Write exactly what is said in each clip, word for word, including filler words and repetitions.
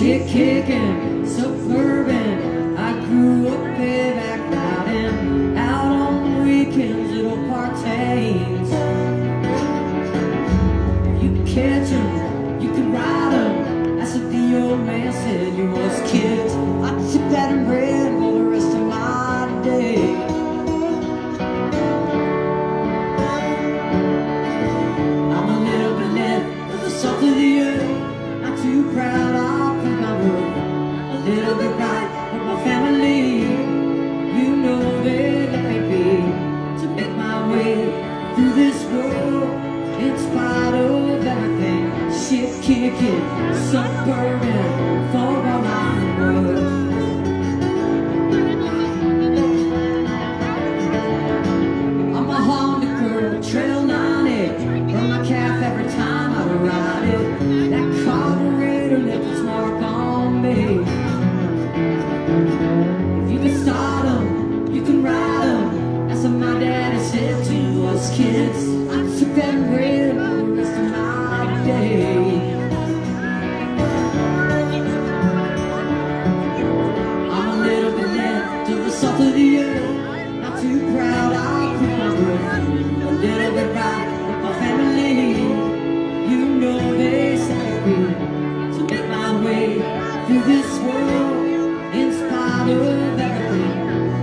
shit kicking, suburban. I grew up way back riding out on weekends, little partains. You can catch 'em, you can ride 'em. That's what the old man said. You was kids. I took that and ran for the rest of my day. I'm a little bit left of the salt of the earth. Not too proud, I'll prove my worth. A little bit right for my family. You know that it may be to make my way through this world in spite of everything. Shit kicking, suburban, for all I'm worth. I'm a Honda girl, trail ninety. Burn my calf every time I ride it. That carburetor left its mark on me. If you can start 'em, you can ride 'em. That's what my daddy said to us kids. I took that and ran for the rest of my day. I'm a little bit left of the salt of the earth. Not too proud, I'll prove my worth. A little bit right with my family. You know they set me to make my way through this world in spite of everything.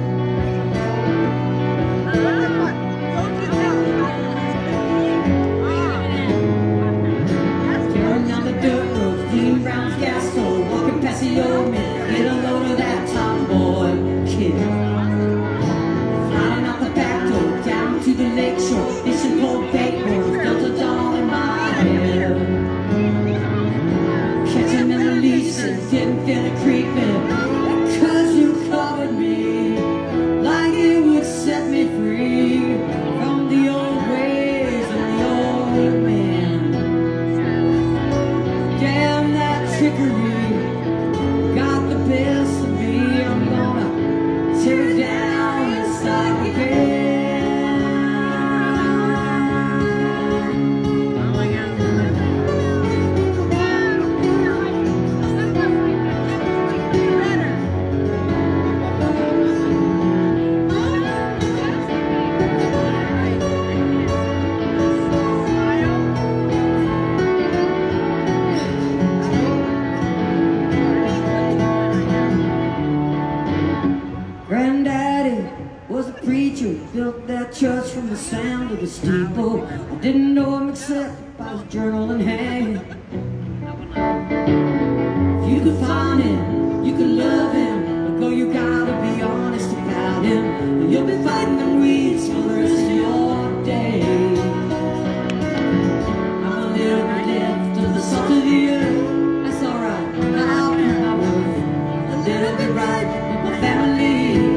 Tearing down the dirt road, clean Brown's gas stove, walking past the old man, get a load of that tomboy kid. Flying out the back door, down to the lake shore, fishing pole bakeboards, Delta Dawn in my head. Catching and releasing, didn't feel it creeping, because you covered me like it would set me free from the old ways of the old man. Damn that trickery got the best of me. I'm gonna tear it down and start again. Granddaddy was a preacher, built that church from the sound of the steeple. I didn't know him except by his journal in hand. If you could find him, you could love him, but girl, you gotta be honest about him, and you'll be fighting them weeds for the rest of your day. I'm a little bit left of the salt of the earth. That's alright, I'll prove my worth. A little bit right with my family.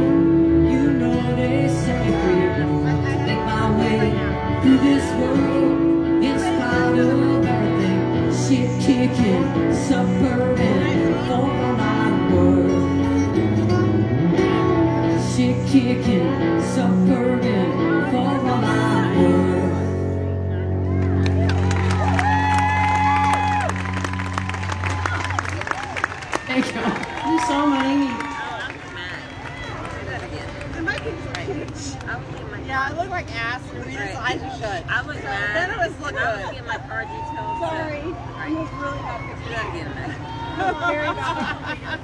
Through this world, in spite of everything. Shit kicking, suburban, for all I'm worth. Shit kicking, suburban, for all I'm worth. Thank you. You saw my name. Yeah, I look like ass. Right. I just should. I look mad. Then it was look good. I'm looking at my car details. Sorry. All right. You look really bad. Do that again. Very bad.